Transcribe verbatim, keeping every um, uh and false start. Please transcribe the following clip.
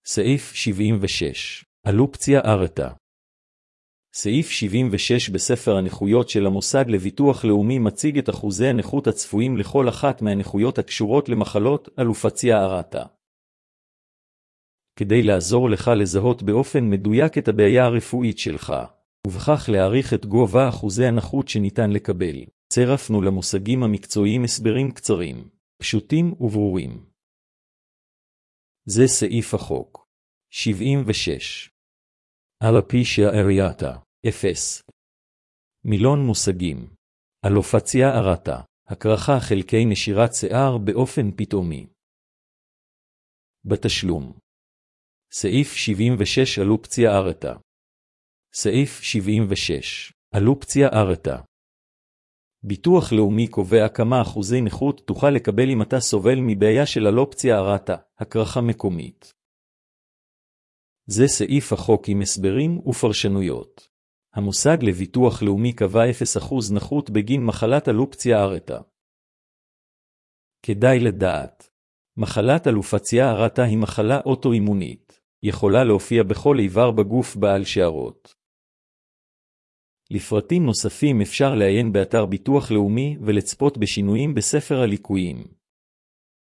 סעיף שבעים ושש. אלופציה ארטה. סעיף שבעים ושש בספר הנכויות של המוסד לביטוח לאומי מציג את אחוזי הנכות הצפויים לכל אחת מהנכויות הקשורות למחלות אלופציה ארטה. כדי לעזור לך לזהות באופן מדויק את הבעיה הרפואית שלך, ובכך להעריך את גובה אחוזי הנכות שניתן לקבל, צירפנו למושגים המקצועיים הסברים קצרים, פשוטים וברורים. זה סעיף החוק. שבעים ושש. אלופציה ארטה. אפס. מילון מושגים. אלופציה ארטה. הקרחה חלקי נשירת שיער באופן פתאומי. בתשלום. סעיף שבעים ושש. אלופציה ארטה. סעיף שבעים ושש. אלופציה ארטה. ביטוח לאומי קובע כמה אחוזי נכות תוכל לקבל אם אתה סובל מבעיה של אלופציה ארטה, הקרחה מקומית. זה סעיף החוק עם הסברים ופרשנויות. המוסד לביטוח לאומי קבע אפס אחוז נכות בגין מחלת אלופציה ארטה. כדאי לדעת. מחלת אלופציה ארטה היא מחלה אוטואימונית. יכולה להופיע בכל איבר בגוף בעל שערות. לפרטים נוספים אפשר לעיין באתר ביטוח לאומי ולצפות בשינויים בספר הליקויים.